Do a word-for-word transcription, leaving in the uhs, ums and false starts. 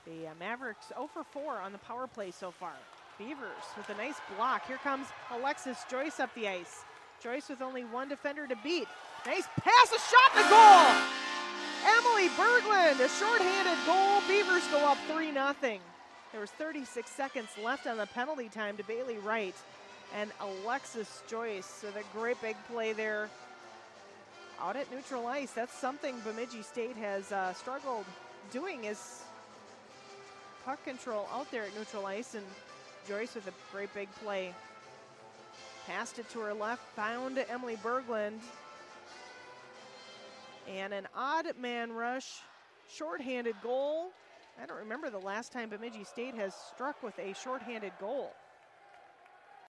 The uh, Mavericks zero for four on the power play so far. Beavers with a nice block. Here comes Alexis Joyce up the ice. Joyce with only one defender to beat. Nice pass, a shot, the goal! Emily Berglund, a shorthanded goal. Beavers go up three nothing. There was thirty-six seconds left on the penalty time to Bailey Wright. And Alexis Joyce with a great big play there out at neutral ice. That's something Bemidji State has uh, struggled doing, is puck control out there at neutral ice. And Joyce with a great big play. Passed it to her left, found Emily Berglund. And an odd man rush, shorthanded goal. I don't remember the last time Bemidji State has struck with a shorthanded goal.